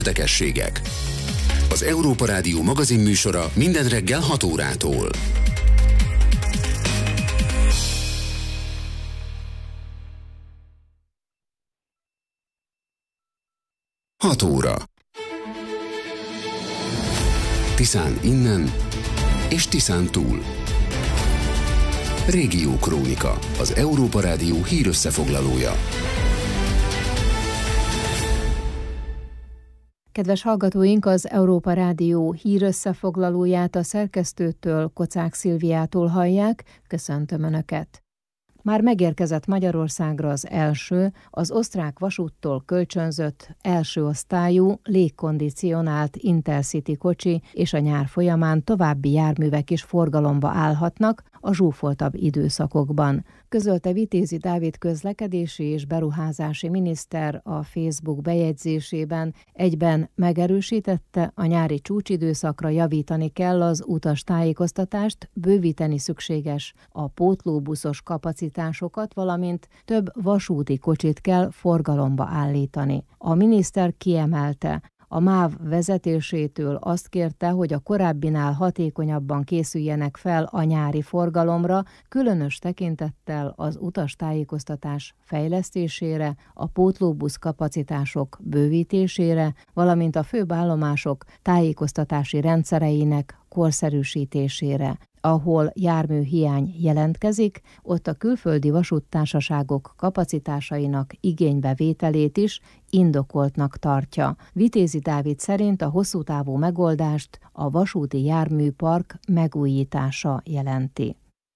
Érdekességek. Az Európa Rádió magazinműsora minden reggel 6 órától. Hat óra. Tiszán innen és Tiszán túl. Régió Krónika, az Európa Rádió hírösszefoglalója. Kedves hallgatóink, az Európa Rádió hírösszefoglalóját a szerkesztőtől, Kocák Szilviától hallják. Köszöntöm Önöket! Már megérkezett Magyarországra az első, az osztrák vasúttól kölcsönzött első osztályú, légkondicionált Intercity kocsi, és a nyár folyamán további járművek is forgalomba állhatnak a zsúfoltabb időszakokban. Közölte Vitézi Dávid közlekedési és beruházási miniszter a Facebook bejegyzésében, egyben megerősítette, a nyári csúcsidőszakra javítani kell az utas tájékoztatást, bővíteni szükséges a pótlóbuszos kapacitásokat, valamint több vasúti kocsit kell forgalomba állítani. A miniszter kiemelte, a MÁV vezetésétől azt kérte, hogy a korábbinál hatékonyabban készüljenek fel a nyári forgalomra, különös tekintettel az utastájékoztatás fejlesztésére, a pótlóbusz kapacitások bővítésére, valamint a főbb állomások tájékoztatási rendszereinek korszerűsítésére. Ahol járműhiány jelentkezik, ott a külföldi vasúttársaságok kapacitásainak igénybevételét is indokoltnak tartja. Vitézi Dávid szerint a hosszútávú megoldást a vasúti járműpark megújítása jelenti.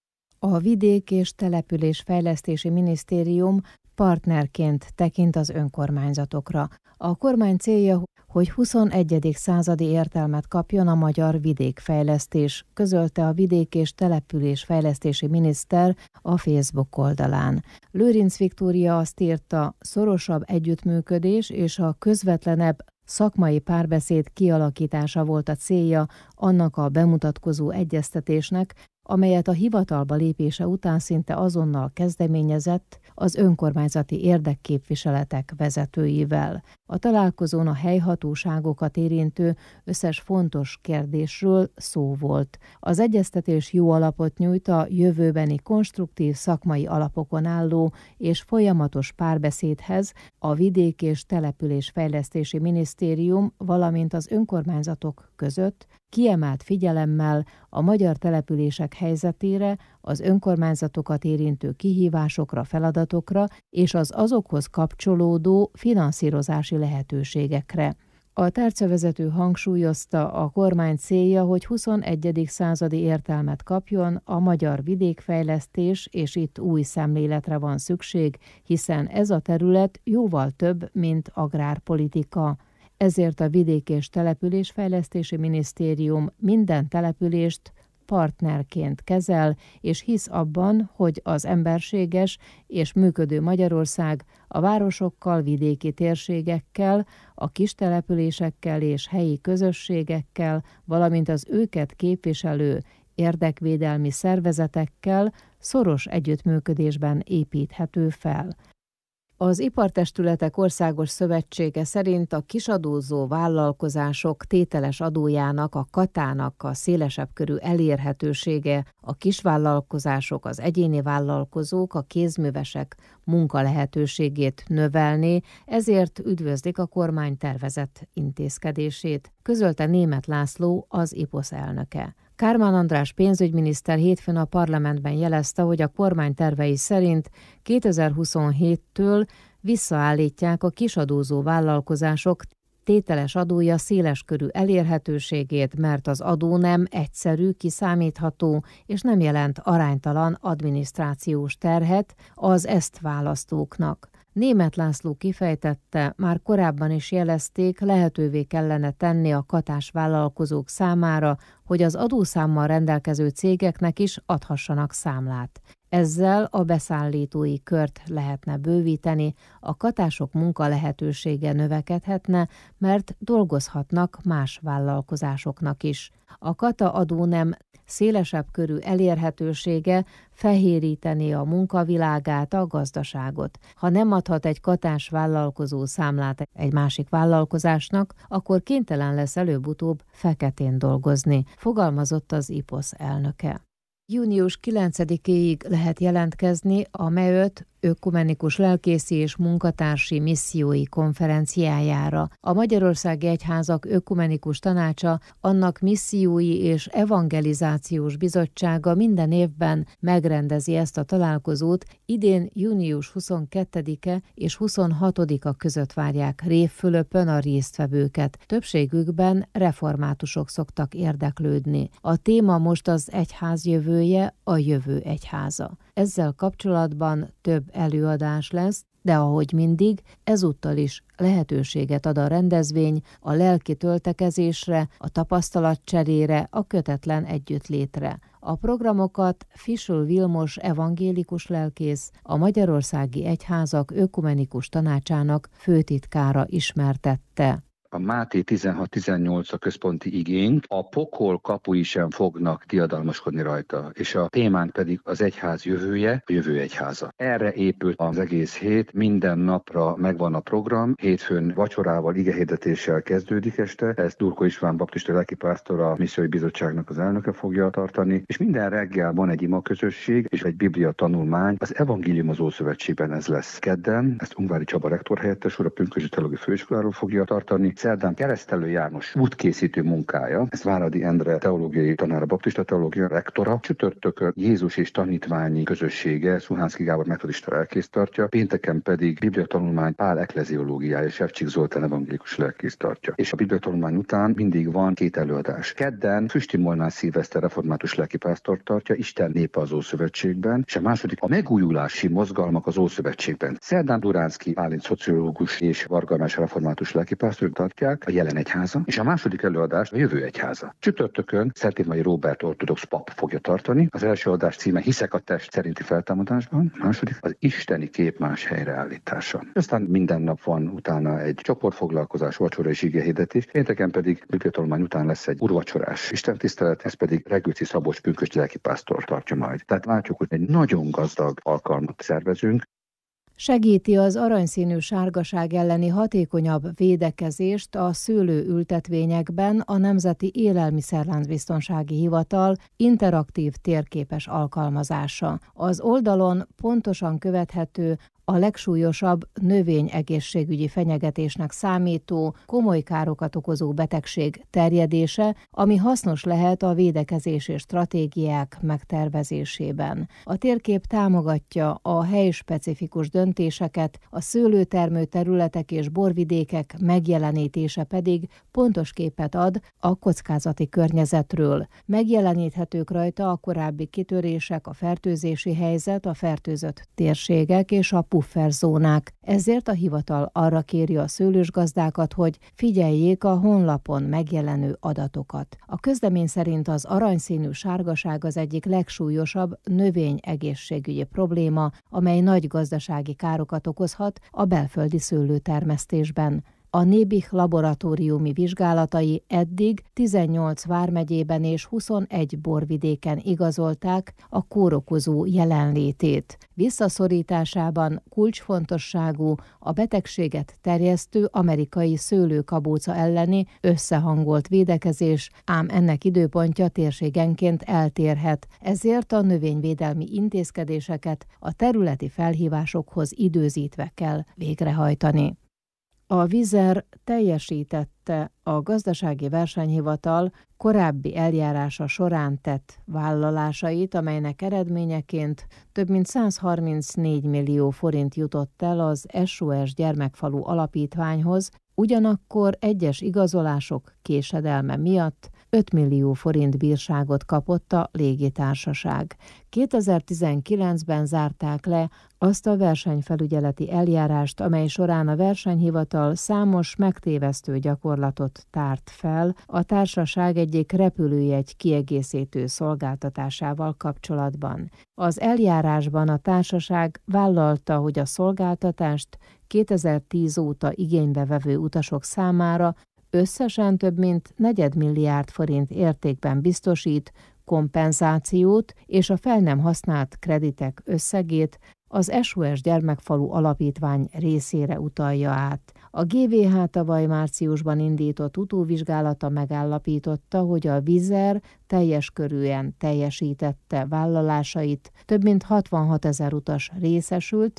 A Vidék- és Településfejlesztési Minisztérium partnerként tekint az önkormányzatokra. A kormány célja, hogy 21. századi értelmet kapjon a magyar vidékfejlesztés, közölte a Vidék- és Településfejlesztési miniszter a Facebook oldalán. Lőrinc Viktória azt írta, szorosabb együttműködés és a közvetlenebb szakmai párbeszéd kialakítása volt a célja annak a bemutatkozó egyeztetésnek, amelyet a hivatalba lépése után szinte azonnal kezdeményezett az önkormányzati érdekképviseletek vezetőivel. A találkozón a helyhatóságokat érintő összes fontos kérdésről szó volt. Az egyeztetés jó alapot nyújt a jövőbeni konstruktív szakmai alapokon álló és folyamatos párbeszédhez a Vidék- és Településfejlesztési Minisztérium, valamint az önkormányzatok között, kiemelt figyelemmel a magyar települések helyzetére, az önkormányzatokat érintő kihívásokra, feladatokra és az azokhoz kapcsolódó finanszírozási lehetőségekre. A tárcavezető hangsúlyozta, a kormány célja, hogy 21. századi értelmet kapjon a magyar vidékfejlesztés, és itt új szemléletre van szükség, hiszen ez a terület jóval több, mint agrárpolitika. Ezért a Vidék- és Településfejlesztési Minisztérium minden települést partnerként kezel, és hisz abban, hogy az emberséges és működő Magyarország a városokkal, vidéki térségekkel, a kis településekkel és helyi közösségekkel, valamint az őket képviselő érdekvédelmi szervezetekkel szoros együttműködésben építhető fel. Az Ipartestületek Országos Szövetsége szerint a kisadózó vállalkozások tételes adójának, a katának a szélesebb körű elérhetősége, a kisvállalkozások, az egyéni vállalkozók, a kézművesek munkalehetőségét növelné, ezért üdvözlik a kormány tervezett intézkedését, közölte Németh László, az IPOSZ elnöke. Kármán András pénzügyminiszter hétfőn a parlamentben jelezte, hogy a kormány tervei szerint 2027-től visszaállítják a kisadózó vállalkozások tételes adója széleskörű elérhetőségét, mert az adó nem egyszerű, kiszámítható és nem jelent aránytalan adminisztrációs terhet az ezt választóknak. Németh László kifejtette, már korábban is jelezték, lehetővé kellene tenni a katás vállalkozók számára, hogy az adószámmal rendelkező cégeknek is adhassanak számlát. Ezzel a beszállítói kört lehetne bővíteni, a katások munka lehetősége növekedhetne, mert dolgozhatnak más vállalkozásoknak is. A kata adónem szélesebb körű elérhetősége fehérítené a munkavilágát, a gazdaságot. Ha nem adhat egy katás vállalkozó számlát egy másik vállalkozásnak, akkor kénytelen lesz előbb-utóbb feketén dolgozni, fogalmazott az IPOS elnöke. Június 9-éig lehet jelentkezni a MEÖT ökumenikus lelkészi és munkatársi missziói konferenciájára. A Magyarországi Egyházak Ökumenikus Tanácsa, annak missziói és evangelizációs bizottsága minden évben megrendezi ezt a találkozót, idén június 22-e és 26-a között várják Révfülöpön a résztvevőket. Többségükben reformátusok szoktak érdeklődni. A téma most az egyház jövője, a jövő egyháza. Ezzel kapcsolatban több előadás lesz, de ahogy mindig, ezúttal is lehetőséget ad a rendezvény a lelki töltekezésre, a tapasztalatcserére, a kötetlen együttlétre. A programokat Fischl Vilmos evangélikus lelkész, a Magyarországi Egyházak Ökumenikus Tanácsának főtitkára ismertette. A Máté 16-18 a központi igény, a pokol kapui sem fognak diadalmaskodni rajta, és a témánk pedig az egyház jövője, a jövő egyháza. Erre épült az egész hét, minden napra megvan a program, hétfőn vacsorával, igehirdetéssel kezdődik este, ezt Durko István baptista lelkipásztor, a missziói bizottságnak az elnöke fogja tartani, és minden reggel van egy ima közösség és egy biblia tanulmány, az Evangélium az Ószövetségben ez lesz kedden, ezt Ungvári Csaba rektor helyettes úr a Pünkösdi Teológiai Főiskoláról fogja tartani. Szerdán Keresztelő János útkészítő munkája, ezt Váradi Endre teológiai tanár, a baptista teológia rektora. Csütörtökön Jézus és tanítványi közössége, Szuhánszky Gábor metodista lelkész tartja, pénteken pedig bibliatanulmány Pál ekleziológiája, Sevcsik Zoltán evangélikus lelkész tartja. És a bibliatanulmány után mindig van 2 előadás. Kedden Füsti Molnár Szilveszter református lelkipásztor tartja, Isten népe az Ószövetségben, és a második a megújulási mozgalmak az Ószövetségben. Szerdán Duránszky Bálint szociológus és Varga református lelkipásztor tartják, a jelen egyháza, és a második előadást a jövő egyháza. Csütörtökön Szeltémai Róbert ortodox pap fogja tartani. Az első adás címe Hiszek a test szerinti feltámadásban, a második az isteni kép más helyreállítása. Aztán minden nap van utána egy csoportfoglalkozás, vacsora és igehirdetés, pénteken pedig bibliatanulmány után lesz egy úrvacsorás istentisztelet, ez pedig Regőci Szabolcs pünkösdi lelkipásztor tartja majd. Tehát látjuk, hogy egy nagyon gazdag alkalmat szervezünk. Segíti az aranyszínű sárgaság elleni hatékonyabb védekezést a szőlőültetvényekben a Nemzeti Élelmiszerláncbiztonsági Hivatal interaktív térképes alkalmazása. Az oldalon pontosan követhető a legsúlyosabb növényegészségügyi fenyegetésnek számító, komoly károkat okozó betegség terjedése, ami hasznos lehet a védekezési stratégiák megtervezésében. A térkép támogatja a helyspecifikus döntéseket, a szőlőtermő területek és borvidékek megjelenítése pedig pontos képet ad a kockázati környezetről. Megjeleníthetők rajta a korábbi kitörések, a fertőzési helyzet, a fertőzött térségek és a pufferzónák. Ezért a hivatal arra kéri a szőlősgazdákat, hogy figyeljék a honlapon megjelenő adatokat. A közlemény szerint az aranyszínű sárgaság az egyik legsúlyosabb növényegészségügyi probléma, amely nagy gazdasági károkat okozhat a belföldi szőlőtermesztésben. A Nébih laboratóriumi vizsgálatai eddig 18 vármegyében és 21 borvidéken igazolták a kórokozó jelenlétét. Visszaszorításában kulcsfontosságú a betegséget terjesztő amerikai szőlőkabóca elleni összehangolt védekezés, ám ennek időpontja térségenként eltérhet, ezért a növényvédelmi intézkedéseket a területi felhívásokhoz időzítve kell végrehajtani. A Vizer teljesítette a Gazdasági Versenyhivatal korábbi eljárása során tett vállalásait, amelynek eredményeként több mint 134 millió forint jutott el az SOS Gyermekfalu Alapítványhoz, ugyanakkor egyes igazolások késedelme miatt 5 millió forint bírságot kapott a légitársaság. 2019-ben zárták le azt a versenyfelügyeleti eljárást, amely során a versenyhivatal számos megtévesztő gyakorlatot tárt fel a társaság egyik repülőjegy kiegészítő szolgáltatásával kapcsolatban. Az eljárásban a társaság vállalta, hogy a szolgáltatást 2010 óta igénybe vevő utasok számára összesen több mint 4 milliárd forint értékben biztosít kompenzációt, és a fel nem használt kreditek összegét az SOS Gyermekfalu Alapítvány részére utalja át. A GVH tavaly márciusban indított utóvizsgálata megállapította, hogy a Wizz teljes körűen teljesítette vállalásait, több mint 66 000 utas részesült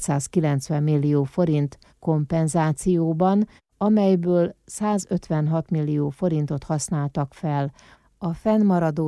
290 millió forint kompenzációban, amelyből 156 millió forintot használtak fel, a fennmaradó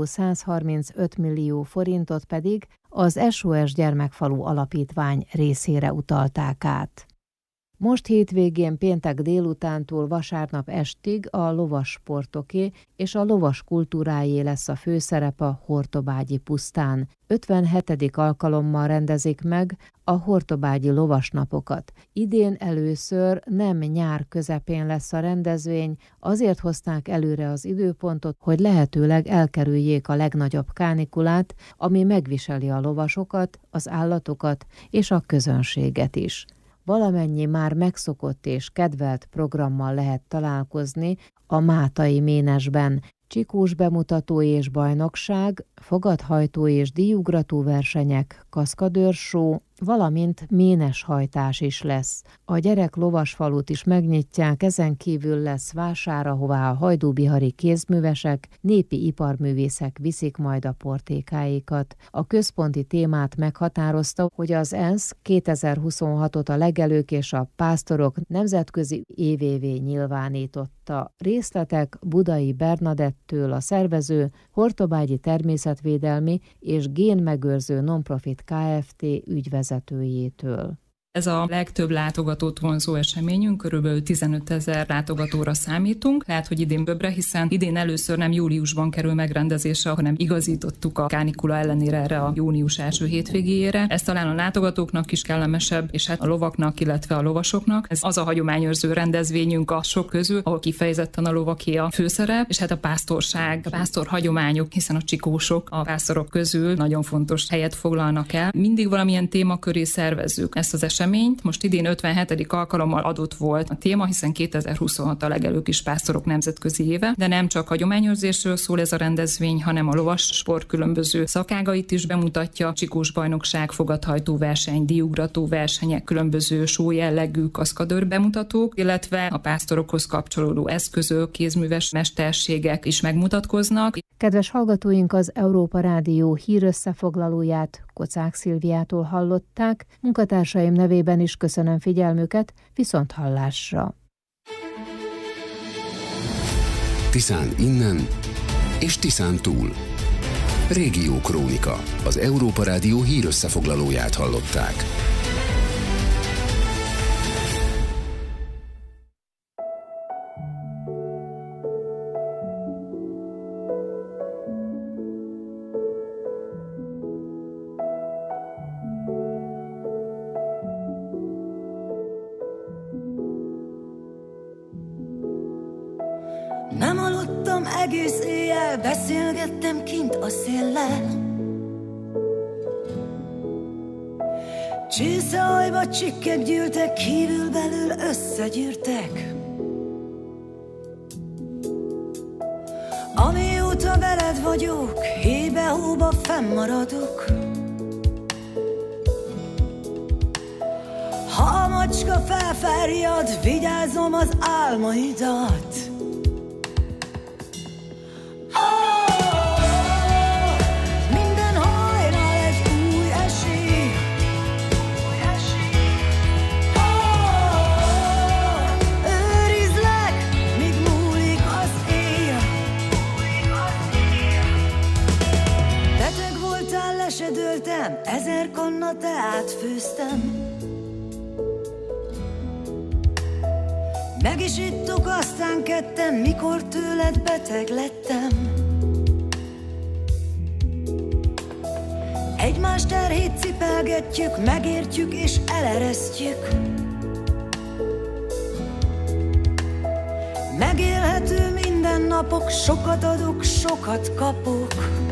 135 millió forintot pedig az SOS Gyermekfalu Alapítvány részére utalták át. Most hétvégén péntek délutántól vasárnap estig a lovassportoké és a lovas kultúrájé lesz a főszerep a Hortobágyi pusztán. 57. alkalommal rendezik meg a Hortobágyi lovasnapokat. Idén először nem nyár közepén lesz a rendezvény, azért hozták előre az időpontot, hogy lehetőleg elkerüljék a legnagyobb kánikulát, ami megviseli a lovasokat, az állatokat és a közönséget is. Valamennyi már megszokott és kedvelt programmal lehet találkozni a Mátai Ménesben. Csikós bemutató és bajnokság, fogathajtó és díjugrató versenyek, kaszkadőrshow, valamint méneshajtás is lesz. A gyerek lovasfalut is megnyitják, ezen kívül lesz vásár, ahová a hajdúbihari kézművesek, népi iparművészek viszik majd a portékáikat. A központi témát meghatározta, hogy az ENSZ 2026-ot a legelők és a pásztorok nemzetközi évévé nyilvánította. Részletek Budai Bernadettől, a szervező Hortobágyi Természetvédelmi és Génmegőrző Nonprofit Kft. Ügyvezetőjétől. Ez a legtöbb látogatót vonzó eseményünk, körülbelül 15 000 látogatóra számítunk. Lehet, hogy idén többre, hiszen idén először nem júliusban kerül megrendezésre, hanem igazítottuk a kánikula ellenére erre a június első hétvégéjére. Ez talán a látogatóknak is kellemesebb, és hát a lovaknak, illetve a lovasoknak. Ez az a hagyományőrző rendezvényünk a sok közül, ahol kifejezetten a lovaké a főszerep, és hát a pásztorság, a pásztor hagyományok, hiszen a csikósok a pásztorok közül nagyon fontos helyet foglalnak el. Mindig valamilyen téma köré szervezzük ezt az eseményt. Most idén 57. alkalommal adott volt a téma, hiszen 2026 a legelők is pásztorok nemzetközi éve, de nem csak hagyományőrzésről szól ez a rendezvény, hanem a lovas sport különböző szakágait is bemutatja, csikós bajnokság, fogathajtó verseny, díjugrató versenyek, különböző show jellegű kaszkadőr bemutatók, illetve a pásztorokhoz kapcsolódó eszközök, kézműves mesterségek is megmutatkoznak. Kedves hallgatóink, az Európa Rádió hírösszefoglalóját Kocák Szilviától hallották, munkatársaim nevében is köszönöm figyelmüket, viszonthallásra. Tiszán innen és Tiszán túl. Régiókrónika, az Európa Rádió hírösszefoglalóját hallották. Nem aludtam egész éjjel, beszélgettem kint a széllel. Csészehajba csikkek gyűltek, kívül-belül összegyűrtek. Amióta veled vagyok, hébe-hóba fennmaradok. Ha a macska felfárjad, vigyázom az álmaidat. Ezer kanna teát főztem. Meg is ittuk aztán ketten, mikor tőled beteg lettem. Egymás terhét cipelgetjük, megértjük és eleresztjük. Megélhető mindennapok, sokat adok, sokat kapok.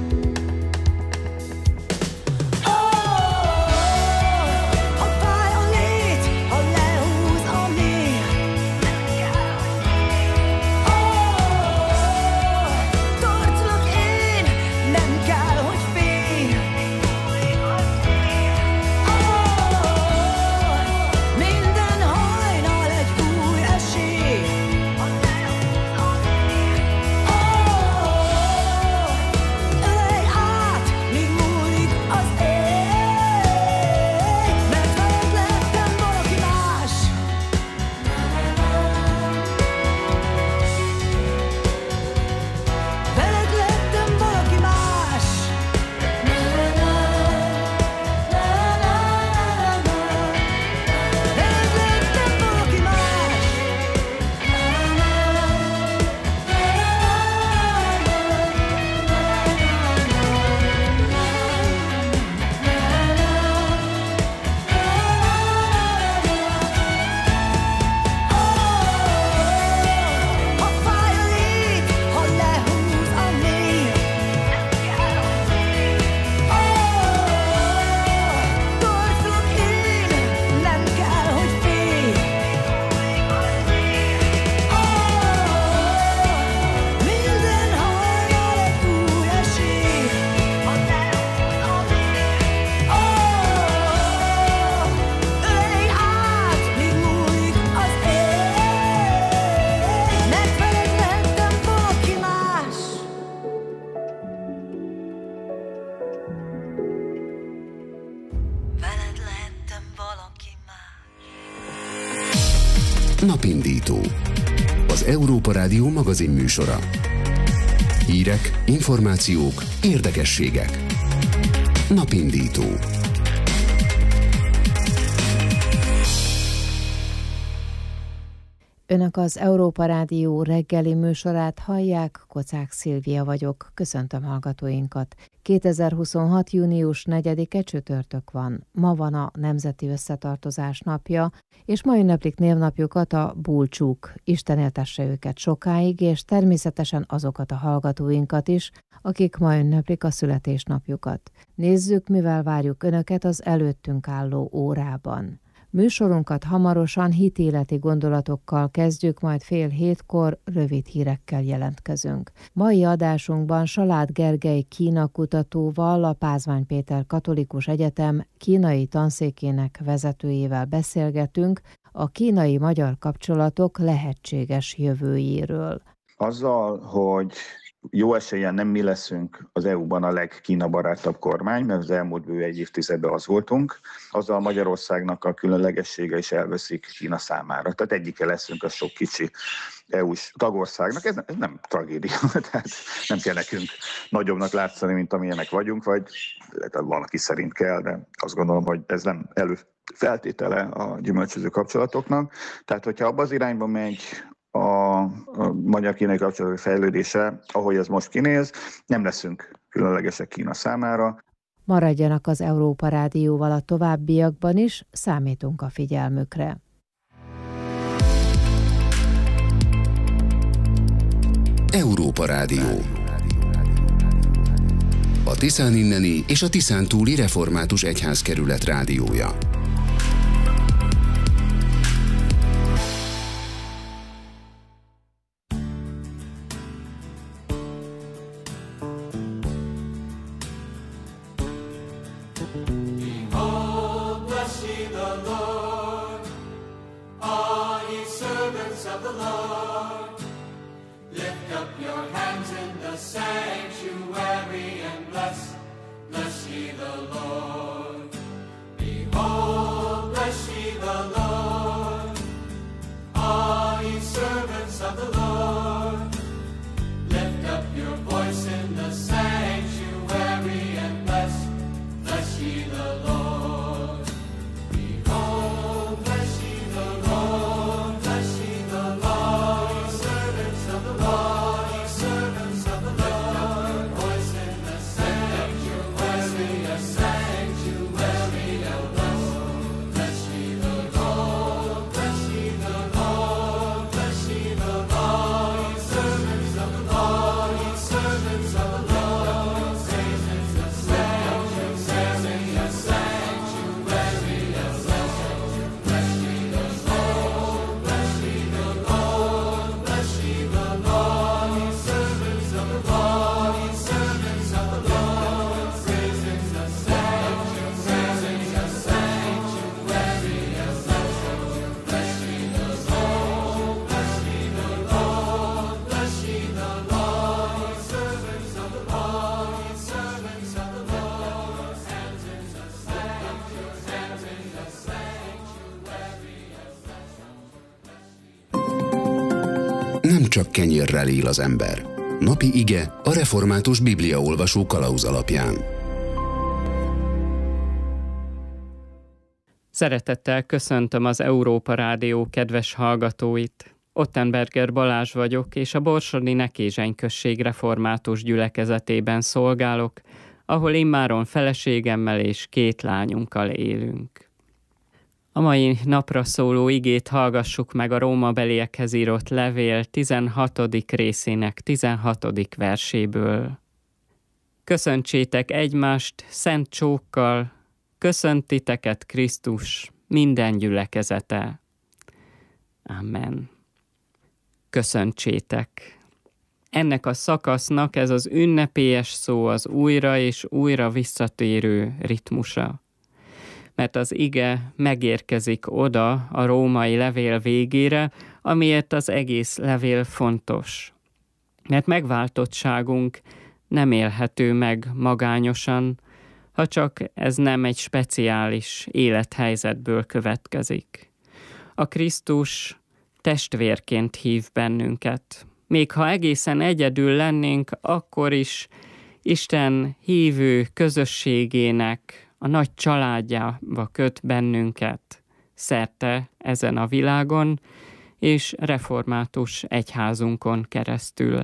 Napindító. Az Európa Rádió magazinműsora. Hírek, információk, érdekességek. Napindító. Önök az Európa Rádió reggeli műsorát hallják, Kocák Szilvia vagyok, köszöntöm hallgatóinkat. 2026. június 4-e csütörtök van. Ma van a Nemzeti Összetartozás napja, és ma ünneplik névnapjukat a bulcsúk. Isten éltesse őket sokáig, és természetesen azokat a hallgatóinkat is, akik ma ünneplik a születésnapjukat. Nézzük, mivel várjuk Önöket az előttünk álló órában. Műsorunkat hamarosan hitéleti gondolatokkal kezdjük, majd 6:30 rövid hírekkel jelentkezünk. Mai adásunkban Salád Gergely Kína kutatóval, a Pázmány Péter Katolikus Egyetem kínai tanszékének vezetőjével beszélgetünk a kínai-magyar kapcsolatok lehetséges jövőjéről. Azzal, hogy jó eséllyel nem mi leszünk az EU-ban a legkína barátabb kormány, mert az elmúlt bő egy évtizedben az voltunk, azzal Magyarországnak a különlegessége is elveszik Kína számára. Tehát egyike leszünk a sok kicsi EU-s tagországnak. Ez nem tragédia, tehát nem kell nekünk nagyobbnak látszani, mint amilyenek vagyunk, vagy valaki szerint kell, de azt gondolom, hogy ez nem előfeltétele a gyümölcsöző kapcsolatoknak. Tehát, hogyha abba az irányba megy a magyar-kínai kapcsolatok fejlődése, ahogy ez most kinéz, nem leszünk különlegesek Kína számára. Maradjanak az Európa Rádióval a továbbiakban is, számítunk a figyelmükre. Európa Rádió. A Tiszán inneni és a Tiszán túli református egyházkerület rádiója. Behold csak kenyérrel él az ember. Napi ige a református bibliaolvasó kalauz alapján. Szeretettel köszöntöm az Európa Rádió kedves hallgatóit. Ottenberger Balázs vagyok, és a borsodi Nekézseny község református gyülekezetében szolgálok, ahol immáron feleségemmel és 2 lányunkkal élünk. A mai napra szóló igét hallgassuk meg a Rómabeliekhez írott levél 16. részének 16. verséből. Köszöntsétek egymást szent csókkal, köszönt titeket Krisztus, minden gyülekezete. Amen. Köszöntsétek. Ennek a szakasznak ez az ünnepélyes szó az újra és újra visszatérő ritmusa. Mert az ige megérkezik oda a római levél végére, amiért az egész levél fontos. Mert megváltottságunk nem élhető meg magányosan, ha csak ez nem egy speciális élethelyzetből következik. A Krisztus testvérként hív bennünket. Még ha egészen egyedül lennénk, akkor is Isten hívő közösségének a nagy családjába köt bennünket szerte ezen a világon, és református egyházunkon keresztül.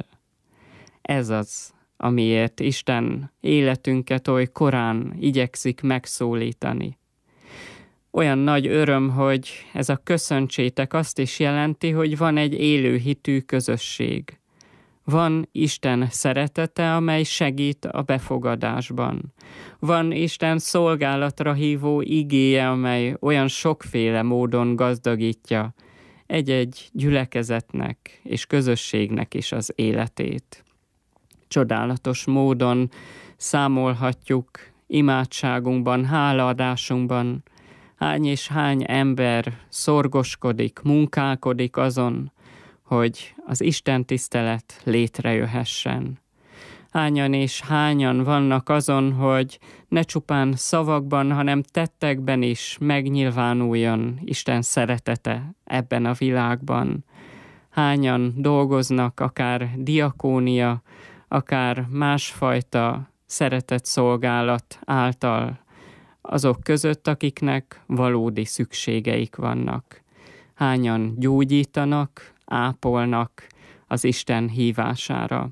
Ez az, amiért Isten életünket oly korán igyekszik megszólítani. Olyan nagy öröm, hogy ez a köszöntsétek azt is jelenti, hogy van egy élő hitű közösség. Van Isten szeretete, amely segít a befogadásban. Van Isten szolgálatra hívó igéje, amely olyan sokféle módon gazdagítja egy-egy gyülekezetnek és közösségnek is az életét. Csodálatos módon számolhatjuk imádságunkban, hálaadásunkban, hány és hány ember szorgoskodik, munkálkodik azon, hogy az Isten tisztelet létrejöhessen. Hányan és hányan vannak azon, hogy ne csupán szavakban, hanem tettekben is megnyilvánuljon Isten szeretete ebben a világban. Hányan dolgoznak akár diakónia, akár másfajta szeretetszolgálat által azok között, akiknek valódi szükségeik vannak. Hányan gyógyítanak, ápolnak az Isten hívására.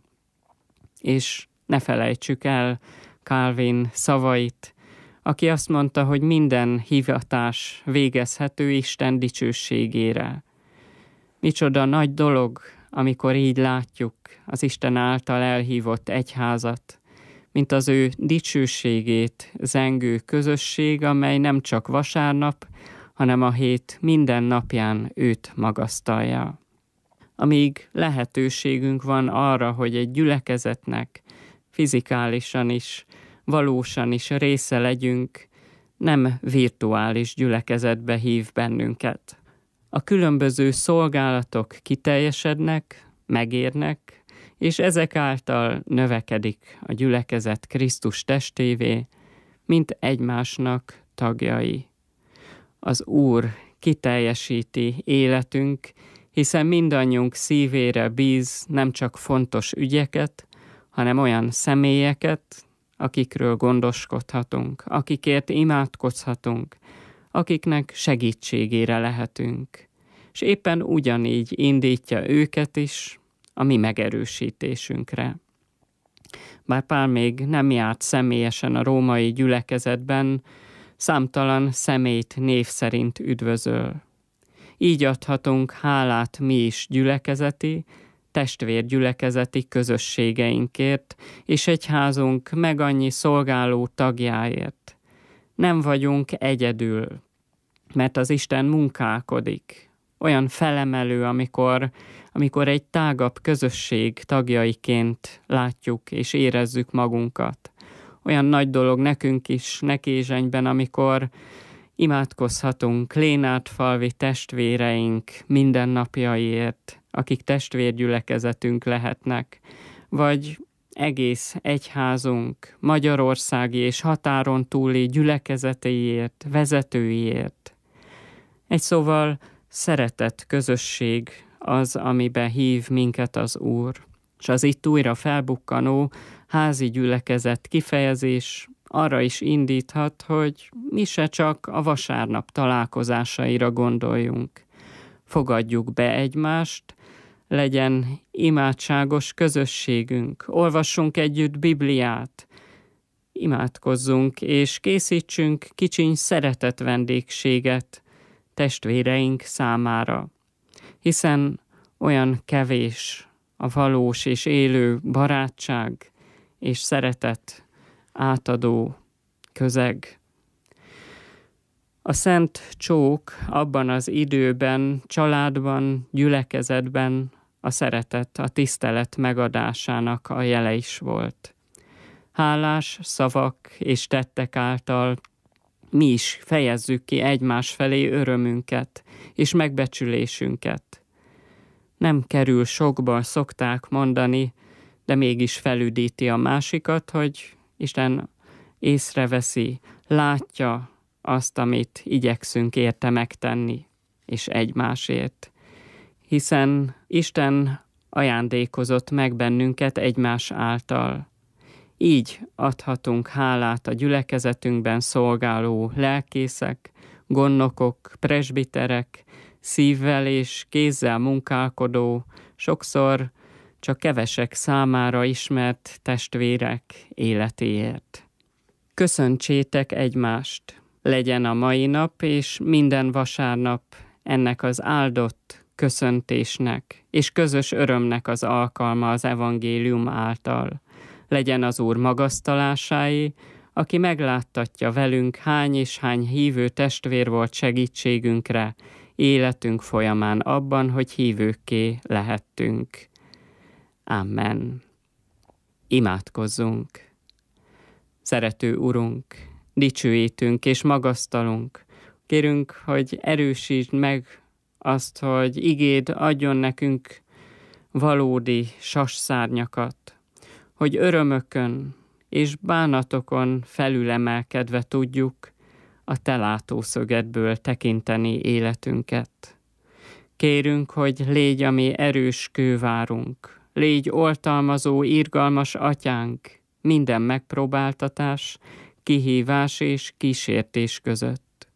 És ne felejtsük el Calvin szavait, aki azt mondta, hogy minden hivatás végezhető Isten dicsőségére. Micsoda nagy dolog, amikor így látjuk az Isten által elhívott egyházat, mint az ő dicsőségét zengő közösség, amely nem csak vasárnap, hanem a hét minden napján őt magasztalja. Amíg lehetőségünk van arra, hogy egy gyülekezetnek fizikálisan is, valósan is része legyünk, nem virtuális gyülekezetbe hív bennünket. A különböző szolgálatok kiteljesednek, megérnek, és ezek által növekedik a gyülekezet Krisztus testévé, mint egymásnak tagjai. Az Úr kiteljesíti életünk, hiszen mindannyiunk szívére bíz nem csak fontos ügyeket, hanem olyan személyeket, akikről gondoskodhatunk, akikért imádkozhatunk, akiknek segítségére lehetünk. És éppen ugyanígy indítja őket is a mi megerősítésünkre. Bár Pál még nem járt személyesen a római gyülekezetben, számtalan személyt név szerint üdvözöl. Így adhatunk hálát mi is gyülekezeti, testvérgyülekezeti közösségeinkért, és egyházunk meg annyi szolgáló tagjáért. Nem vagyunk egyedül, mert az Isten munkálkodik. Olyan felemelő, amikor egy tágabb közösség tagjaiként látjuk és érezzük magunkat. Olyan nagy dolog nekünk is Nekézsenyben, amikor imádkozhatunk Lénártfalvi testvéreink mindennapjaiért, akik testvérgyülekezetünk lehetnek, vagy egész egyházunk magyarországi és határon túli gyülekezeteiért, vezetőiért. Egy szóval szeretett közösség az, amiben hív minket az Úr. És az itt újra felbukkanó házi gyülekezet kifejezés arra is indíthat, hogy mi se csak a vasárnap találkozásaira gondoljunk. Fogadjuk be egymást, legyen imádságos közösségünk, olvassunk együtt Bibliát, imádkozzunk és készítsünk kicsiny szeretet vendégséget testvéreink számára, hiszen olyan kevés a valós és élő barátság és szeretet átadó közeg. A szent csók abban az időben, családban, gyülekezetben a szeretet, a tisztelet megadásának a jele is volt. Hálás szavak és tettek által mi is fejezzük ki egymás felé örömünket és megbecsülésünket. Nem kerül sokba, szokták mondani, de mégis felüdíti a másikat, hogy Isten észreveszi, látja azt, amit igyekszünk érte megtenni, és egymásért. Hiszen Isten ajándékozott meg bennünket egymás által. Így adhatunk hálát a gyülekezetünkben szolgáló lelkészek, gondnokok, presbiterek, szívvel és kézzel munkálkodó, sokszor csak kevesek számára ismert testvérek életéért. Köszöntsétek egymást! Legyen a mai nap és minden vasárnap ennek az áldott köszöntésnek és közös örömnek az alkalma az evangélium által. Legyen az Úr magasztalásáé, aki megláttatja velünk, hány és hány hívő testvér volt segítségünkre, életünk folyamán abban, hogy hívőkké lehettünk. Amen. Imádkozzunk. Szerető Urunk, dicsőítünk és magasztalunk. Kérünk, hogy erősítsd meg azt, hogy igéd adjon nekünk valódi sasszárnyakat, hogy örömökön és bánatokon felülemelkedve tudjuk a te látószögedből tekinteni életünket. Kérünk, hogy légy a mi erős kővárunk, légy oltalmazó, irgalmas atyánk minden megpróbáltatás, kihívás és kísértés között.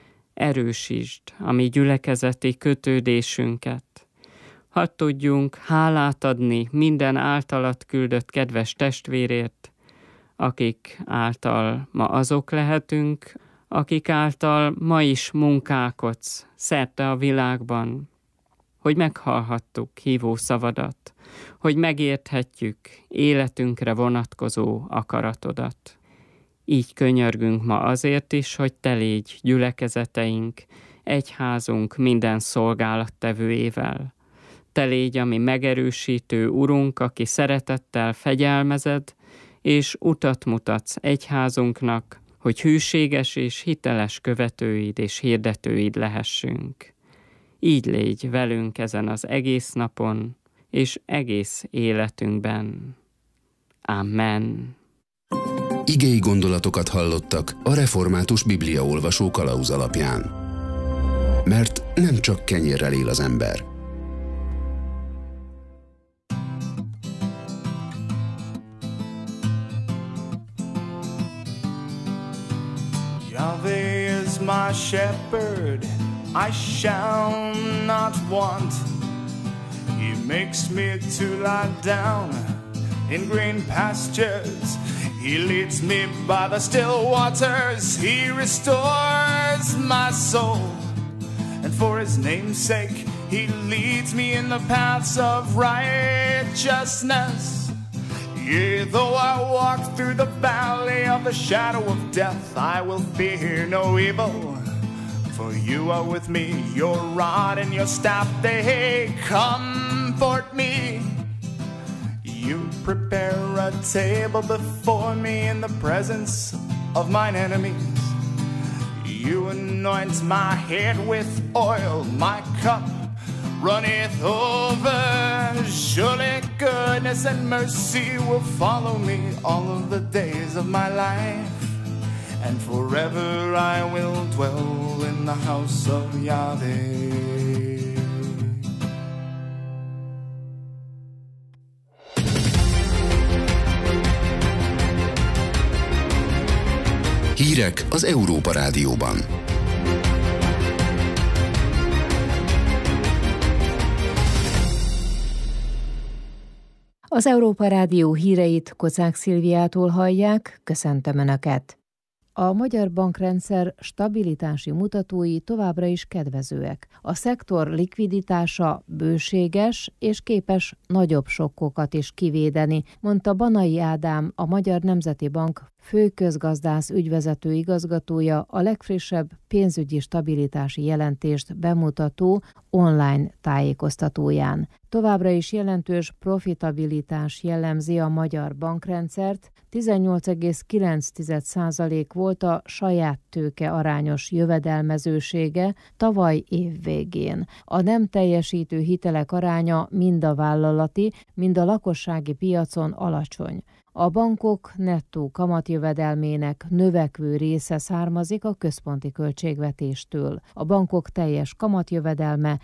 Erősítsd a mi gyülekezeti kötődésünket. Hadd tudjunk hálát adni minden általad küldött kedves testvérért, akik által ma azok lehetünk, akik által ma is munkálkodsz szerte a világban, hogy meghallhattuk hívó szavadat, hogy megérthetjük életünkre vonatkozó akaratodat. Így könyörgünk ma azért is, hogy te légy gyülekezeteink, egyházunk minden szolgálattevőjével. Te légy a mi megerősítő Urunk, aki szeretettel fegyelmezed, és utat mutatsz egyházunknak, hogy hűséges és hiteles követőid és hirdetőid lehessünk. Így légy velünk ezen az egész napon, és egész életünkben. Amen. Igei gondolatokat hallottak a Református Bibliaolvasó kalauz alapján. Mert nem csak kenyérrel él az ember. Yahweh is my shepherd, I shall not want. He makes me to lie down in green pastures. He leads me by the still waters. He restores my soul. And for his name's sake, he leads me in the paths of righteousness. Yea, though I walk through the valley of the shadow of death, I will fear no evil. For you are with me, your rod and your staff, they comfort me. You prepare a table before me in the presence of mine enemies. You anoint my head with oil, my cup runneth over. Surely goodness and mercy will follow me all of the days of my life, and forever I will dwell in the house of Yahweh. Hírek az Európa Rádióban. Az Európa Rádió híreit Kocák Szilviától hallják, köszöntöm Önöket! A magyar bankrendszer stabilitási mutatói továbbra is kedvezőek. A szektor likviditása bőséges és képes nagyobb sokkokat is kivédeni, mondta Banai Ádám, a Magyar Nemzeti Bank főközgazdász ügyvezető igazgatója a legfrissebb pénzügyi stabilitási jelentést bemutató online tájékoztatóján. Továbbra is jelentős profitabilitás jellemzi a magyar bankrendszert, 18,9% volt a saját tőke arányos jövedelmezősége tavaly év végén. A nem teljesítő hitelek aránya mind a vállalati, mind a lakossági piacon alacsony. A bankok nettó kamatjövedelmének növekvő része származik a központi költségvetéstől. A bankok teljes kamatjövedelme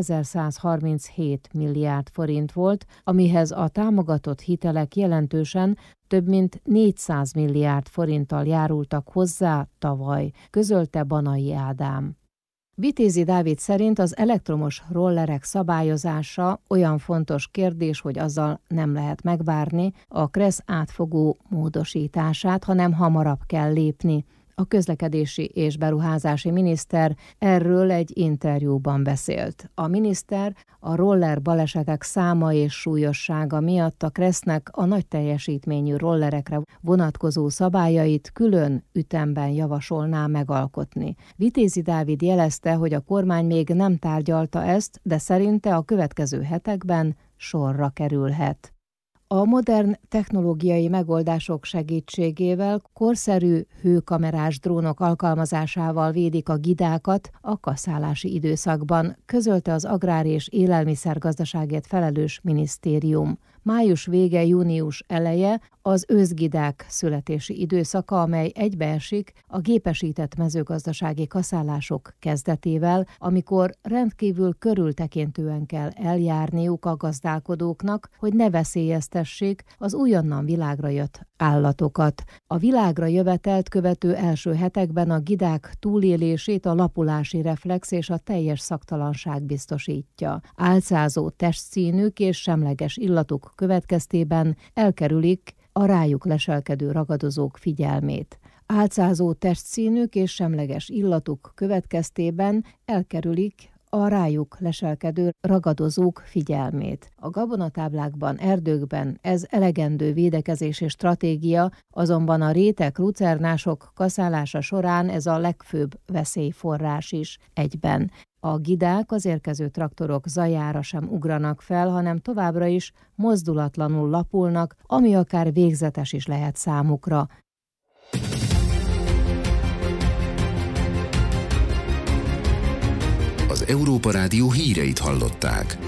2137 milliárd forint volt, amihez a támogatott hitelek jelentősen több mint 400 milliárd forinttal járultak hozzá tavaly, közölte Banai Ádám. Vitézi Dávid szerint az elektromos rollerek szabályozása olyan fontos kérdés, hogy azzal nem lehet megvárni a KRESZ átfogó módosítását, hanem hamarabb kell lépni. A közlekedési és beruházási miniszter erről egy interjúban beszélt. A miniszter a roller balesetek száma és súlyossága miatt a KRESZ-nek a nagy teljesítményű rollerekre vonatkozó szabályait külön ütemben javasolná megalkotni. Vitézi Dávid jelezte, hogy a kormány még nem tárgyalta ezt, de szerinte a következő hetekben sorra kerülhet. A modern technológiai megoldások segítségével korszerű hőkamerás drónok alkalmazásával védik a gidákat a kaszálási időszakban, közölte az Agrár- és Élelmiszergazdaságért felelős minisztérium. Május vége, június eleje az őszgidák születési időszaka, amely egybeesik a gépesített mezőgazdasági kaszálások kezdetével, amikor rendkívül körültekintően kell eljárniuk a gazdálkodóknak, hogy ne veszélyeztessék az újonnan világra jött állatokat. A világra jövetelt követő első hetekben a gidák túlélését a lapulási reflex és a teljes szaktalanság biztosítja. Álcázó testszínük és semleges illatuk következtében elkerülik a rájuk leselkedő ragadozók figyelmét. Álcázó testszínük és semleges illatuk következtében elkerülik a rájuk leselkedő ragadozók figyelmét. A gabonatáblákban, erdőkben ez elegendő védekezési stratégia, azonban a rétek, lucernások kaszálása során ez a legfőbb veszélyforrás is egyben. A gidák az érkező traktorok zajára sem ugranak fel, hanem továbbra is mozdulatlanul lapulnak, ami akár végzetes is lehet számukra. Az Európa Rádió híreit hallották.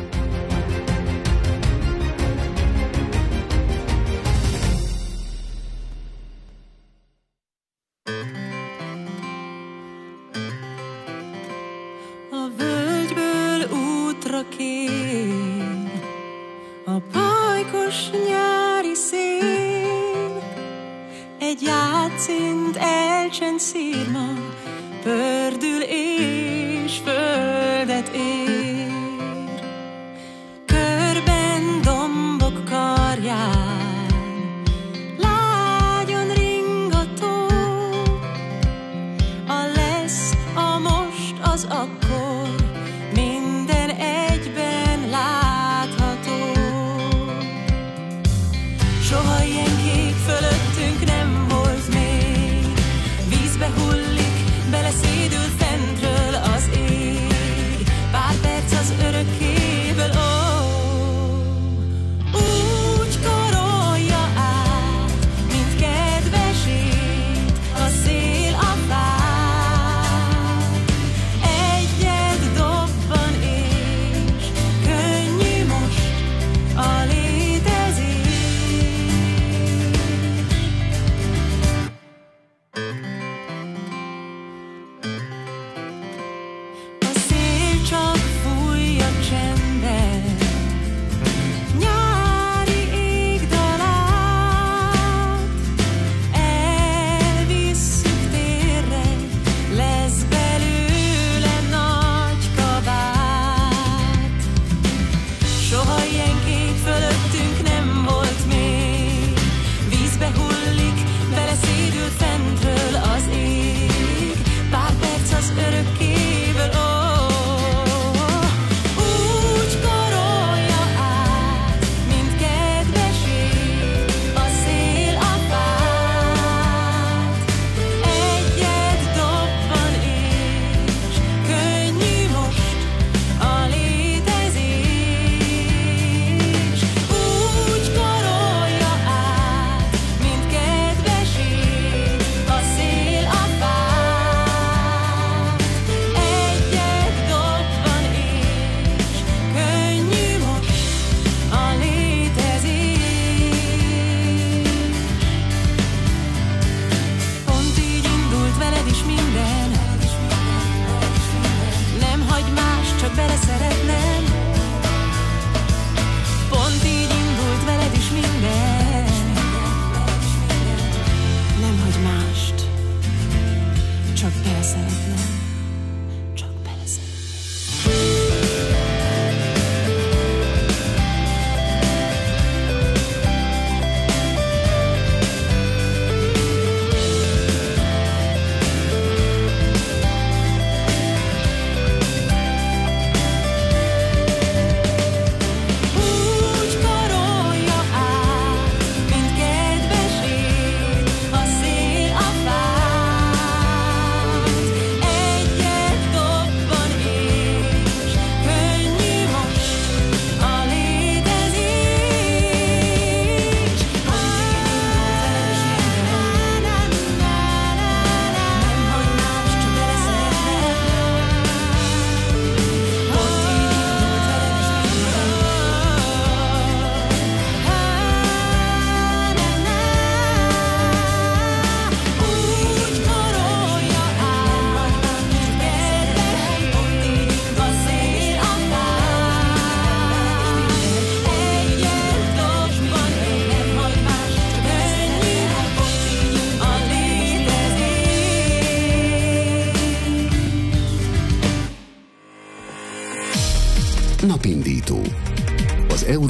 A völgyből útra kér a pajkos nyári szél, egy játszint elcsend szírma, pördül és földet ér. Körben dombok karján lágyan ringató, a lesz, a most, az akkor, minden egyben látható. Soha ilyen kék fölöttünk nem volt még, vízbe hullik, beleszédül fentről.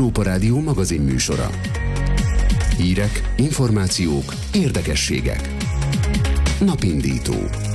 Európa Rádió magazin műsora. Hírek, információk, érdekességek. Napindító.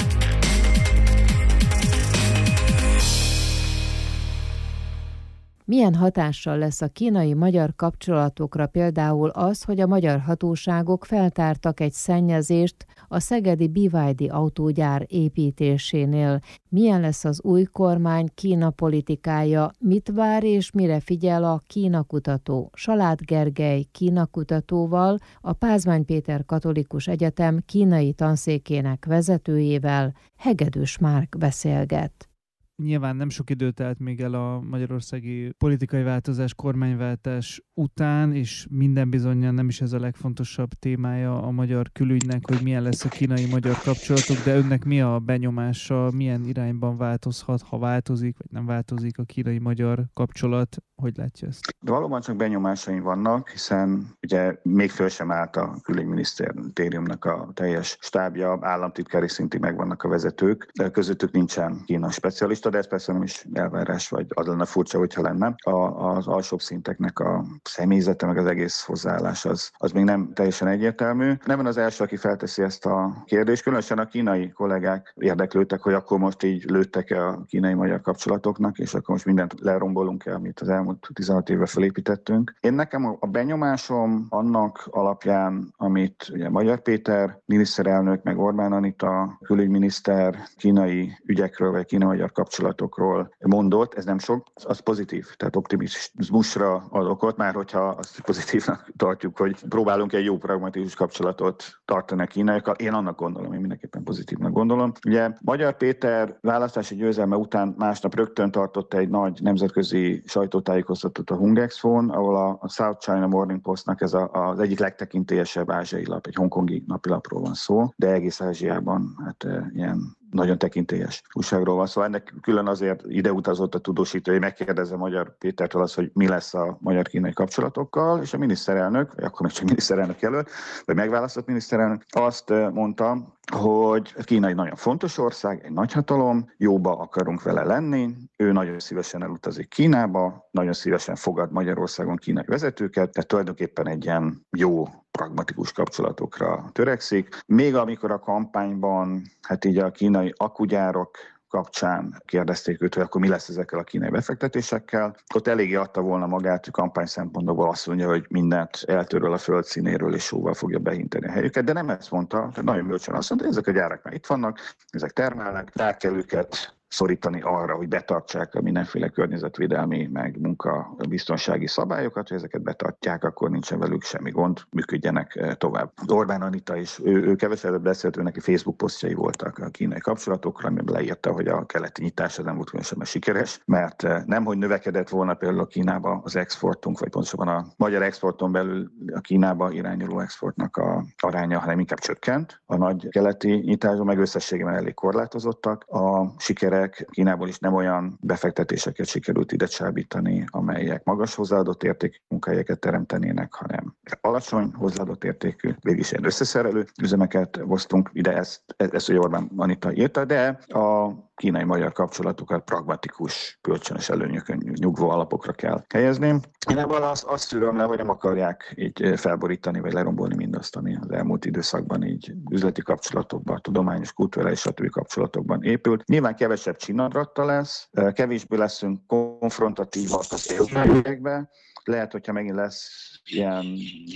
Milyen hatással lesz a kínai-magyar kapcsolatokra például az, hogy a magyar hatóságok feltártak egy szennyezést a szegedi BYD autógyár építésénél? Milyen lesz az új kormány Kína politikája? Mit vár és mire figyel a Kína kutató? Saláth Gergely Kína kutatóval, a Pázmány Péter Katolikus Egyetem kínai tanszékének vezetőjével Hegedűs Márk beszélget. Nyilván nem sok idő telt még el a magyarországi politikai változás, kormányváltás után, és minden bizonnyal nem is ez a legfontosabb témája a magyar külügynek, hogy milyen lesz a kínai-magyar kapcsolatok, de önnek mi a benyomása, milyen irányban változhat, ha változik, vagy nem változik a kínai-magyar kapcsolat? Hogy látja ezt? De valóban csak benyomásaim vannak, hiszen ugye még föl sem állt a külügyminisztériumnak a teljes stábja, államtitkári szintig megvannak a vezetők, de közöttük nincsen Kína specialista, de ez persze nem is elvárás, vagy az lenne furcsa, hogyha lenne. Az alsóbb szinteknek a személyzete, meg az egész hozzáállás az még nem teljesen egyértelmű. Nem az első, aki felteszi ezt a kérdést, különösen a kínai kollégák érdeklődtek, hogy akkor most így lőttek-e a kínai-magyar kapcsolatoknak, és akkor most mindent lerombolunk el, amit az elmúlt 16 évvel felépítettünk. Nekem a benyomásom annak alapján, amit ugye Magyar Péter miniszterelnök, meg Orbán Anita külügyminiszter kínai ügyekről, vagy kínai-magyar kapcsolatokról mondott, ez nem sok, az pozitív, tehát optimizmusra ad okot, már hogyha azt pozitívnak tartjuk, hogy próbálunk egy jó pragmatikus kapcsolatot tartani a kínaiakkal. Én annak gondolom, én mindenképpen pozitívnak gondolom. Ugye Magyar Péter választási győzelme után másnap rögtön tartott egy nagy nemzetközi sajtótájékoztatót a Hungexpo-n, ahol a South China Morning Postnak ez az egyik legtekintélyesebb ázsiai lap, egy hongkongi napilapról van szó, de egész Ázsiában hát ilyen nagyon tekintélyes újságról van szó. Ennek külön azért ide utazott a tudósító, hogy megkérdezze Magyar Pétertől az, hogy mi lesz a magyar-kínai kapcsolatokkal, és a miniszterelnök, vagy akkor még csak miniszterelnök jelölt, vagy megválasztott miniszterelnök, azt mondta, hogy Kína egy nagyon fontos ország, egy nagyhatalom, jóba akarunk vele lenni, ő nagyon szívesen elutazik Kínába, nagyon szívesen fogad Magyarországon kínai vezetőket, tehát tulajdonképpen egy ilyen jó, pragmatikus kapcsolatokra törekszik. Még amikor a kampányban, hát így a kínai akkugyárok kapcsán kérdezték őt, hogy akkor mi lesz ezekkel a kínai befektetésekkel. Ott eléggé adta volna magát kampány szempontból, azt mondja, hogy mindent eltöröl a föld színéről, és sóval fogja behinteni a helyüket, de nem ezt mondta, tehát nagyon bölcsen azt mondta, hogy ezek a gyárak már itt vannak, ezek termelnek, rá kell őket szorítani arra, hogy betartsák a mindenféle környezetvédelmi, meg munkabiztonsági szabályokat, hogy ezeket betartják, akkor nincsen velük semmi gond, működjenek tovább. Orbán Anita is, ő kevesebbet beszélt, ő neki Facebook posztjai voltak a kínai kapcsolatokra, amiben leírta, hogy a keleti nyitás nem volt különösen sikeres, mert nemhogy növekedett volna például a Kínába az exportunk, vagy pontosabban a magyar exporton belül a Kínába irányuló exportnak a aránya, hanem inkább csökkent. A nagy keleti nyitásban meg összességében elég korlátozottak a sikerek. Kínából is nem olyan befektetéseket sikerült ide csábítani, amelyek magas hozzáadott értékű munkahelyeket teremtenének, hanem alacsony hozzáadott értékű, végig ilyen összeszerelő üzemeket hoztunk ide, ezt ugye Orbán Anita írta, de a kínai-magyar kapcsolatokat pragmatikus, kölcsönös előnyökön nyugvó alapokra kell helyezni. Én ebből azt szűröm le, hogy nem akarják így felborítani, vagy lerombolni mindazt, ami az elmúlt időszakban így üzleti kapcsolatokban, tudományos, kulturális, stb. Kapcsolatokban épült. Nyilván kevesebb csinadratta lesz, kevésbé leszünk konfrontatívak az EU-ügyekben. Lehet, hogyha megint lesz ilyen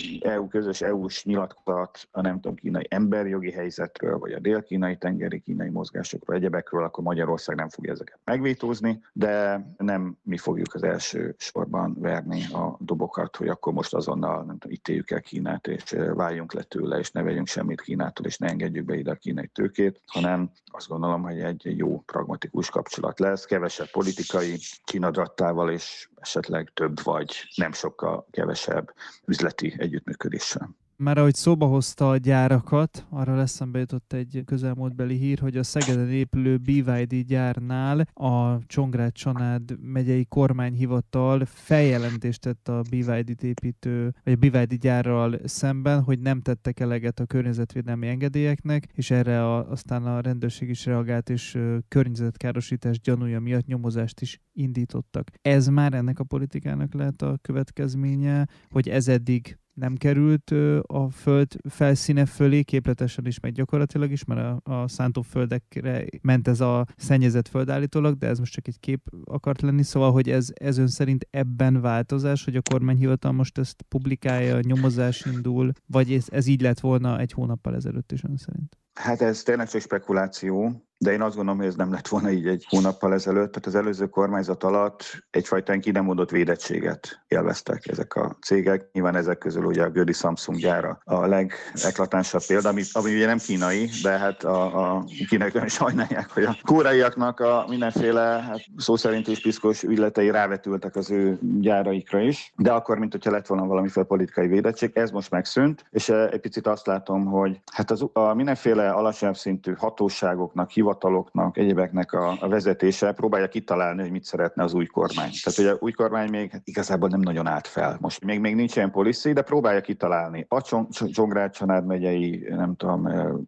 közös EU-s nyilatkozat a nem tudom, kínai emberjogi helyzetről, vagy a dél-kínai tengeri kínai mozgásokról, egyebekről, akkor Magyarország nem fogja ezeket megvétózni, de nem mi fogjuk az első sorban verni a dobokat, hogy akkor most azonnal nem tudom, ítéljük el Kínát, és váljunk le tőle, és ne vegyünk semmit Kínától, és ne engedjük be ide a kínai tőkét, hanem azt gondolom, hogy egy jó pragmatikus kapcsolat lesz, kevesebb politikai csinadrattával, és esetleg több vagy nem sokkal kevesebb üzleti együttműködéssel. Már ahogy szóba hozta a gyárakat, arra eszembe jutott egy közelmúltbeli hír, hogy a Szegeden épülő BYD gyárnál a Csongrád-Csanád megyei kormányhivatal feljelentést tett a BYD-t építő, vagy a BYD gyárral szemben, hogy nem tettek eleget a környezetvédelmi engedélyeknek, és erre aztán a rendőrség is reagált, és környezetkárosítás gyanúja miatt nyomozást is indítottak. Ez már ennek a politikának lehet a következménye, hogy ez eddig nem került a föld felszíne fölé, képletesen is, meg gyakorlatilag is, mert a szántóföldekre ment ez a szennyezett föld állítólag, de ez most csak egy kép akart lenni, szóval, hogy ez ön szerint ebben változás, hogy a kormányhivatal most ezt publikálja, nyomozás indul, vagy ez így lett volna egy hónappal ezelőtt is ön szerint? Hát ez tényleg csak spekuláció, de én azt gondolom, hogy ez nem lett volna így egy hónappal ezelőtt. Tehát az előző kormányzat alatt egyfajta ki nem mondott védettséget élveztek ezek a cégek. Nyilván ezek közül ugye a Gödi Samsung gyára a legeklatánsabb példa, ami ugye nem kínai, de hát a kínaiak nagyon sajnálják, hogy a koreaiaknak a mindenféle hát szó szerint is piszkos ügyletei rávetültek az ő gyáraikra is. De akkor, mint hogyha lett volna valamiféle politikai védettség, ez most megszűnt, és egy picit azt látom, hogy hát a mindenféle alacsonyabb szintű hatóságoknak, hivataloknak, egyébeknek a vezetése próbálja kitalálni, hogy mit szeretne az új kormány. Tehát ugye a új kormány még igazából nem nagyon állt fel. Most még nincs ilyen policy, de próbálja kitalálni. A Csongrád-Csanád megyei, nem tudom,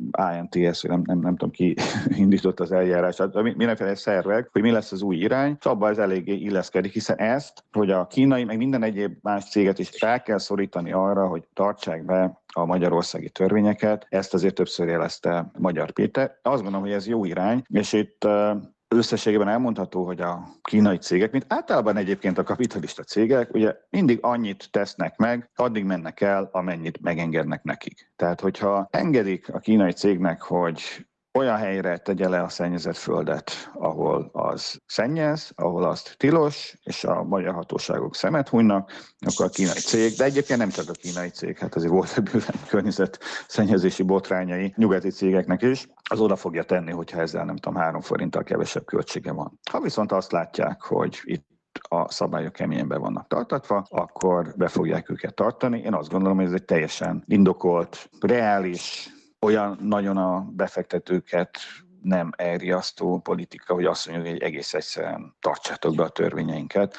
ANTS, nem tudom ki indított az eljárását, mindenféle szervek, hogy mi lesz az új irány, és abban ez eléggé illeszkedik, hiszen ezt, hogy a kínai, meg minden egyéb más céget is fel kell szorítani arra, hogy tartsák be a magyarországi törvényeket, ezt azért többször jelezte Magyar Péter. Azt gondolom, hogy ez jó irány, és itt összességében elmondható, hogy a kínai cégek, mint általában egyébként a kapitalista cégek, ugye mindig annyit tesznek meg, addig mennek el, amennyit megengednek nekik. Tehát, hogyha engedik a kínai cégnek, hogy olyan helyre tegye le a szennyezett földet, ahol az szennyez, ahol azt tilos, és a magyar hatóságok szemet hunynak, akkor a kínai cég, de egyébként nem csak a kínai cég, hát azért volt bőven környezetszennyezési botrányai nyugati cégeknek is, az oda fogja tenni, hogyha ezzel nem tudom 3 forinttal kevesebb költsége van. Ha viszont azt látják, hogy itt a szabályok keményen be vannak tartatva, akkor be fogják őket tartani. Én azt gondolom, hogy ez egy teljesen indokolt, reális, olyan nagyon a befektetőket nem elriasztó politika, hogy azt mondjuk, hogy egész egyszerűen tartsátok be a törvényeinket.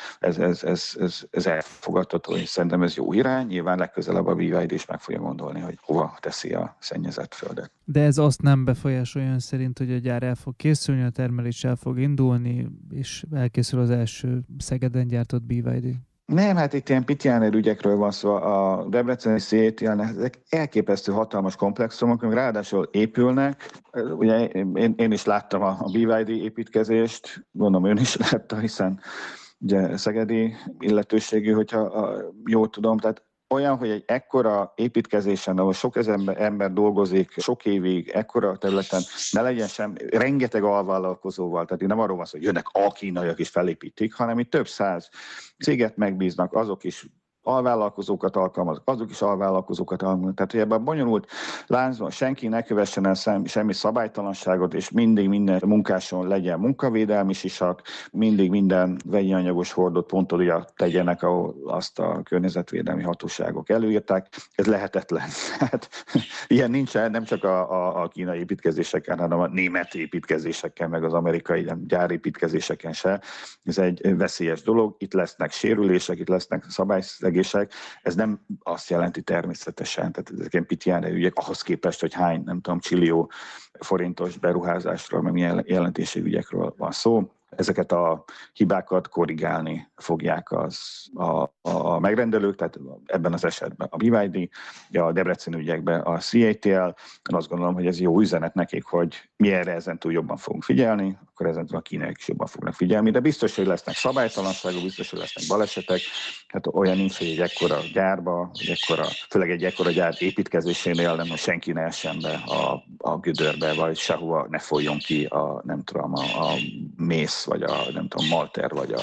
Ez elfogadható, és szerintem ez jó irány. Nyilván legközelebb a BYD is meg fogja gondolni, hogy hova teszi a szennyezett földet. De ez azt nem befolyásolja ön szerint, hogy a gyár el fog készülni, a termelés el fog indulni, és elkészül az első Szegeden gyártott BYD? Nem, hát itt ilyen Pitjáner ügyekről van szó. A debreceni CATL-nek ezek elképesztő hatalmas komplexumok, amik ráadásul épülnek. Ugye én is láttam a BYD építkezést, gondolom ön is látta, hiszen ugye szegedi illetőségű, hogyha jól tudom, tehát olyan, hogy egy ekkora építkezésen, ahol sok ember dolgozik, sok évig, ekkora területen, ne legyen sem rengeteg alvállalkozóval, tehát nem arról van szó, hogy jönnek a kínaiak is felépítik, hanem itt több száz céget megbíznak, azok is alvállalkozókat alkalmaznak, azok is alvállalkozókat alkalmaznak. Tehát, hogy ebben a bonyolult láncban senki ne kövessen el semmi szabálytalanságot, és mindig minden munkáson legyen munkavédelmi sisak, mindig minden vegyi anyagos hordott pontolja tegyenek, ahol azt a környezetvédelmi hatóságok előírták. Ez lehetetlen. Hát, ilyen nincsen, nem csak a kínai építkezéseken, hanem a német építkezéseken, meg az amerikai gyárépítkezéseken se. Ez egy veszélyes dolog. Itt lesznek sérülések, itt lesznek szabályszegések. Ez nem azt jelenti természetesen, tehát ezek ilyen Pitjáner ügyek, ahhoz képest, hogy hány, nem tudom, csillió forintos beruházásról, meg milyen jelentési ügyekről van szó. Ezeket a hibákat korrigálni fogják a megrendelők, tehát ebben az esetben a BYD, a Debrecen ügyekben a CATL. Én azt gondolom, hogy ez jó üzenet nekik, hogy mi erre ezentúl jobban fogunk figyelni, akkor ezentúl a kínaiak is jobban fognak figyelni, de biztos, hogy lesznek szabálytalanságok, biztos, hogy lesznek balesetek. Hát olyan nincs, hogy egy ekkora gyárba, főleg egy ekkora gyár építkezésénél nem, hogy senki ne essen be a gödörbe, vagy sehova ne folyjon ki a mész, vagy nem tudom, malter, vagy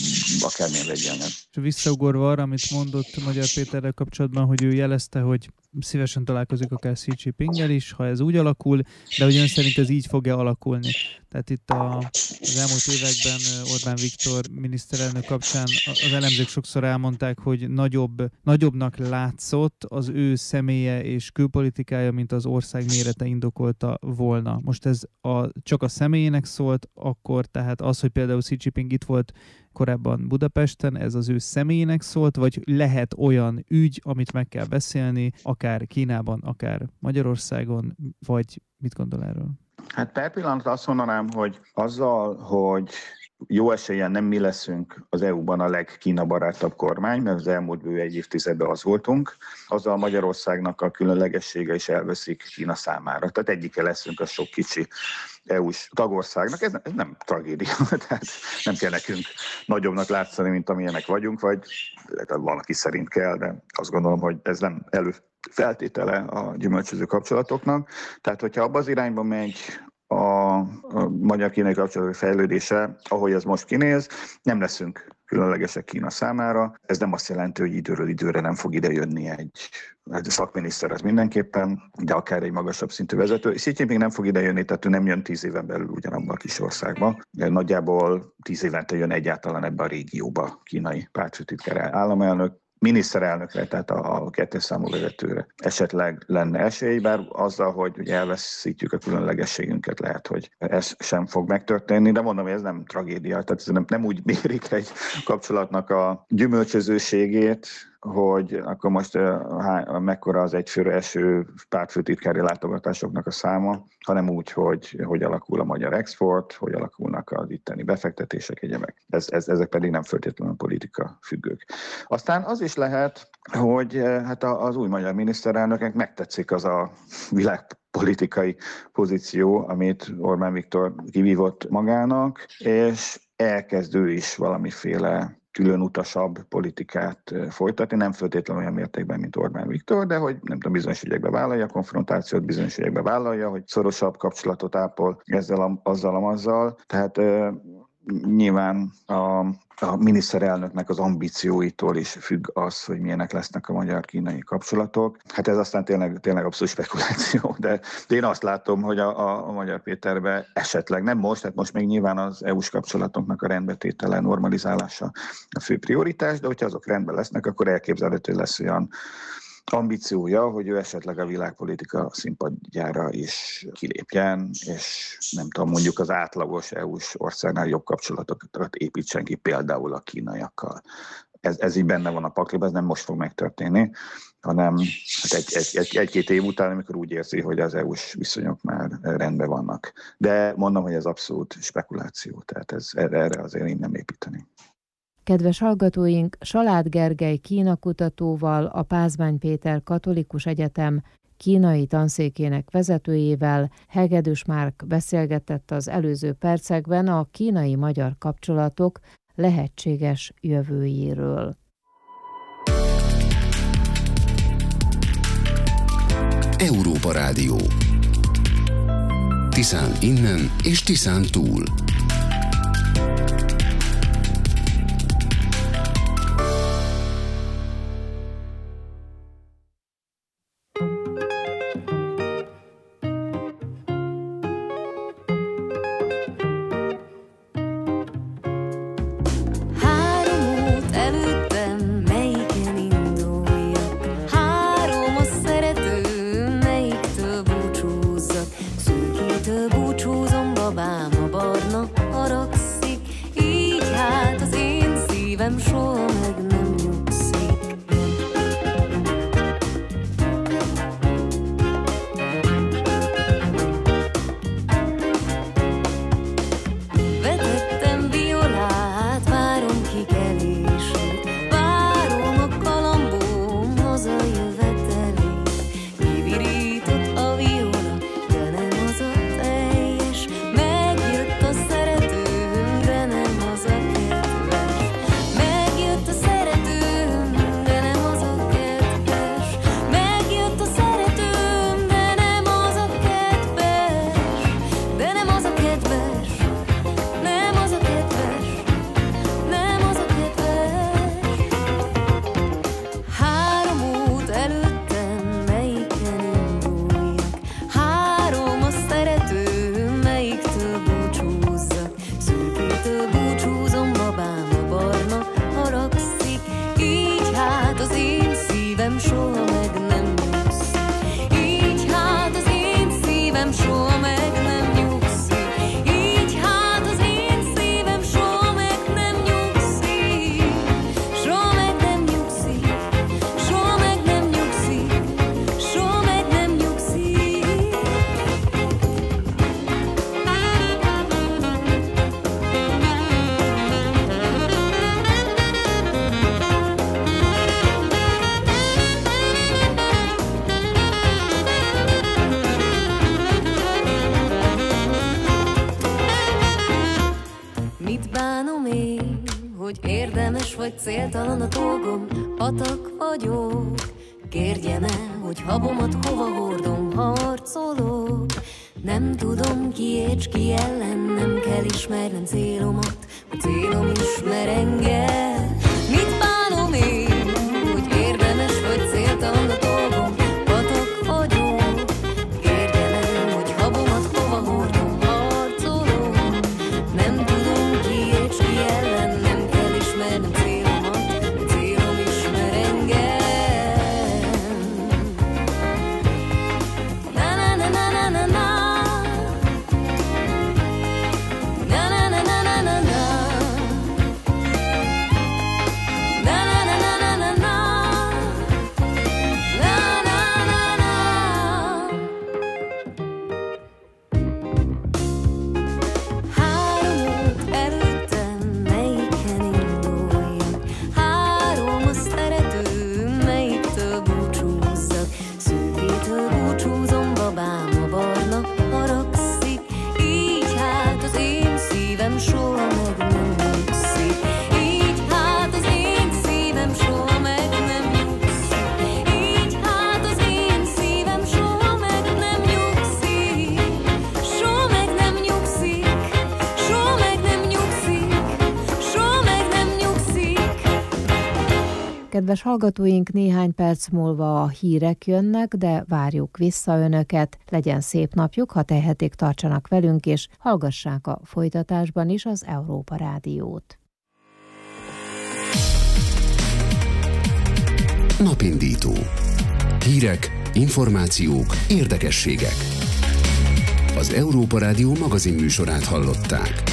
akármilyen vegyi anyag. Visszaugorva arra, amit mondott Magyar Péterrel kapcsolatban, hogy ő jelezte, hogy szívesen találkozik akár Xi Jinpinggel is, ha ez úgy alakul, de hogy ön szerint ez így fog-e alakulni? Tehát itt az elmúlt években Orbán Viktor miniszterelnök kapcsán az elemzők sokszor elmondták, hogy nagyobbnak látszott az ő személye és külpolitikája, mint az ország mérete indokolta volna. Most ez csak a személyének szólt, akkor tehát az, hogy például Xi Jinping itt volt korábban Budapesten, ez az ő személyének szólt, vagy lehet olyan ügy, amit meg kell beszélni, akár Kínában, akár Magyarországon, vagy mit gondol erről? Hát per pillanat azt mondanám, hogy azzal, hogy jó eséllyel nem mi leszünk az EU-ban a legkínabarátabb kormány, mert az elmúlt bő egy évtizedben az voltunk, azzal Magyarországnak a különlegessége is elveszik Kína számára. Tehát egyike leszünk a sok kicsi EU-s tagországnak. Ez nem tragédia, tehát nem kell nekünk nagyobbnak látszani, mint amilyenek vagyunk, vagy valaki szerint kell, de azt gondolom, hogy ez nem előfeltétele a gyümölcsöző kapcsolatoknak. Tehát, hogyha abba az irányba megy a magyar-kínai kapcsolatok fejlődése, ahogy ez most kinéz, nem leszünk különlegesek Kína számára. Ez nem azt jelenti, hogy időről időre nem fog idejönni egy szakminiszter, az mindenképpen, de akár egy magasabb szintű vezető. Xi Jinping nem fog idejönni, tehát ő nem jön 10 éven belül ugyanabban a kis országba. Nagyjából 10 évente jön egyáltalán ebbe a régióba kínai pártfőtitkár államelnök, miniszterelnökre, tehát a 2. számú vezetőre esetleg lenne esély, bár azzal, hogy elveszítjük a különlegességünket, lehet, hogy ez sem fog megtörténni, de mondom, hogy ez nem tragédia, tehát ez nem úgy mérik egy kapcsolatnak a gyümölcsözőségét, hogy akkor most mekkora az egyfőre eső pártfőtitkári látogatásoknak a száma, hanem úgy, hogy alakul a magyar export, hogy alakulnak az itteni befektetések, egyebek. Ezek pedig nem feltétlenül politika függők. Aztán az is lehet, hogy hát az új magyar miniszterelnöknek megtetszik az a világpolitikai pozíció, amit Orbán Viktor kivívott magának, és elkezdő is valamiféle különutasabb politikát folytatni, nem feltétlenül olyan mértékben, mint Orbán Viktor, de hogy nem tudom, bizonyos ügyekben vállalja a konfrontációt, bizonyos ügyekben vállalja, hogy szorosabb kapcsolatot ápol azzal. Tehát nyilván a miniszterelnöknek az ambícióitól is függ az, hogy milyenek lesznek a magyar-kínai kapcsolatok. Hát ez aztán tényleg abszolút spekuláció, de én azt látom, hogy a Magyar Péterbe esetleg nem most, tehát most még nyilván az EU-s kapcsolatoknak a rendbetétele, normalizálása a fő prioritás, de hogyha azok rendben lesznek, akkor elképzelhető lesz olyan ambíciója, hogy ő esetleg a világpolitika színpadjára is kilépjen, és nem tudom, mondjuk az átlagos EU-s országnál jobb kapcsolatokat építsen ki, például a kínaiakkal. Ez így benne van a pakliban, ez nem most fog megtörténni, hanem hát egy-két év után, amikor úgy érzi, hogy az EU-s viszonyok már rendben vannak. De mondom, hogy ez abszolút spekuláció, tehát erre azért én nem építeni. Kedves hallgatóink, Salád Gergely Kína kutatóval, a Pázmány Péter Katolikus Egyetem kínai tanszékének vezetőjével Hegedűs Márk beszélgetett az előző percekben a kínai-magyar kapcsolatok lehetséges jövőjéről. Európa Rádió. Tiszán innen és Tiszán túl. Búcsúzom, babám, a barna haragszik, céltalan a dolgom, patak vagyok. Kérjem el, hogy habomat hova hordom, harcolok. Nem tudom kiért, ki ellen, nem kell ismernem célomat, a célom ismer engem. Mit bánom én, hogy érdemes vagy céltalan a dolgom, patak vagyok. Kérjem el, hogy habomat hova hordom, harcolok. Nem tudom kiért, ki ellen, nem kell ismernem célomat, a célom ismer engem. Kedves hallgatóink, néhány perc múlva a hírek jönnek, de várjuk vissza önöket. Legyen szép napjuk, ha tehetik, tartsanak velünk, és hallgassák a folytatásban is az Európa Rádiót. Napindító. Hírek, információk, érdekességek. Az Európa Rádió magazinműsorát hallották.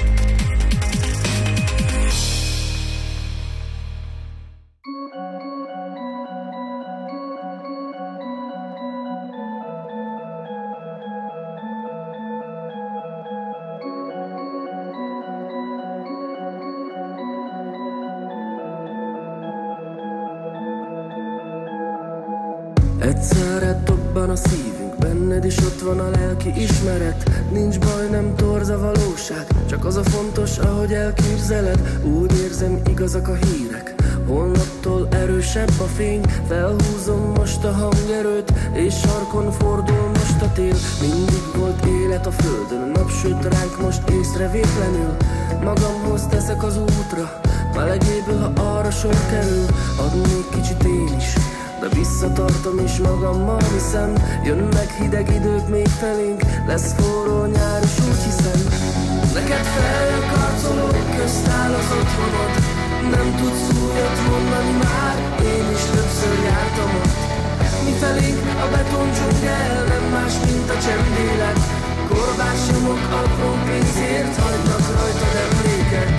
Egyszerre dobban a szívünk, benned is ott van a lelki ismeret. Nincs baj, nem torz a valóság, csak az a fontos, ahogy elképzeled. Úgy érzem, igazak a hírek, holnaptól erősebb a fény. Felhúzom most a hangerőt, és sarkon fordul most a tél. Mindig volt élet a földön, napsüt ránk most észrevétlenül. Magamhoz teszek az útra, melegéből, ha arra sor kerül. Adnék kicsit én is, de visszatartom is magammal, hiszen jönnek hideg idők még felénk. Lesz forró nyár és úgy hiszem, neked felkarcolok, közt áll az otthonod. Nem tudsz újat mondani már, én is többször jártam ott. Mi felénk a beton dzsungel, nem más, mint a csendélet. Korbás nyomok apró pénzért, hagynak rajtad emléket.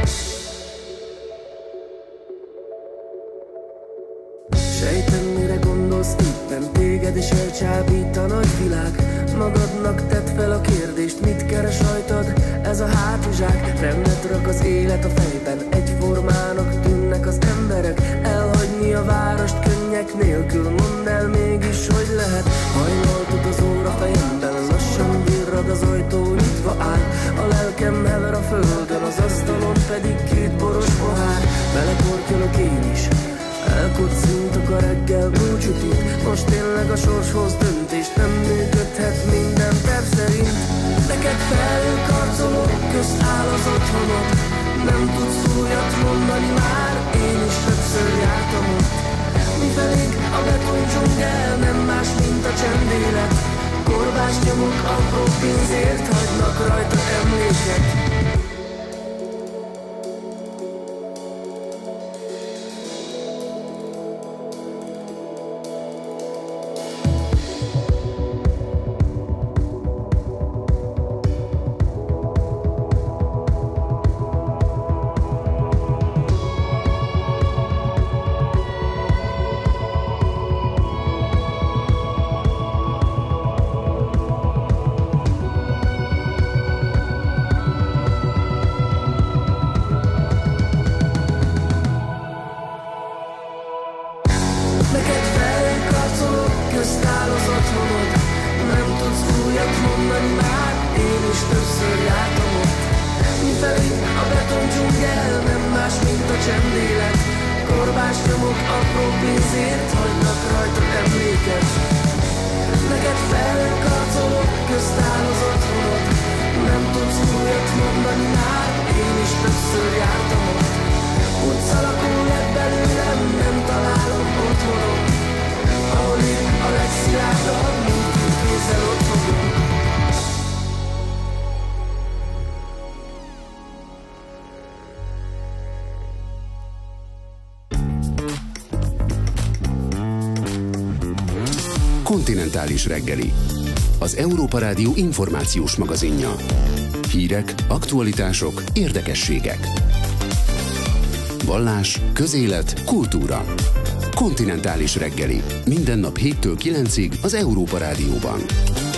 Sejtem, mire gondolsz éppen, téged is elcsábít a nagyvilág. Magadnak tedd fel a kérdést, mit keres rajtad ez a hátizsák. Rendet rak az élet a fejben, egyformának tűnnek az emberek. Elhagyni a várost könnyek nélkül, mondd el mégis, hogy lehet. Hajnaltod az óra fejemben, lassan virrad az ajtó, nyitva áll. A lelkem hever a földön, az asztalon pedig két boros pohár. Belekortyolok én is, elkocintok a reggel búcsút itt. Most tényleg a sorshoz döntés, nem működhet minden terv szerint. Neked felkarcolok, közt áll az otthonod. Nem tudsz újat mondani már, én is többször jártam ott. Mi felénk a beton dzsungel, nem más, mint a csendélet. Korbás nyomok apró pénzért, hagynak rajta emléket. Mifelé a beton dzsungel nem más, mint a csendélet. Korbás nyomok apró pénzért hagynak rajta emléket. Neked felkarcolok, közt áll az otthonod. Nem tudsz újat mondani már, én is többször jártam ott. Utcalakó lett belőlem, nem találom otthonom, ahol itt a legszilárdabb, mindkét kézzel ott fogom. Kontinentális reggeli. Az Európa Rádió információs magazinja. Hírek, aktualitások, érdekességek. Vallás, közélet, kultúra. Kontinentális reggeli. Minden nap 7-től 9-ig az Európa Rádióban.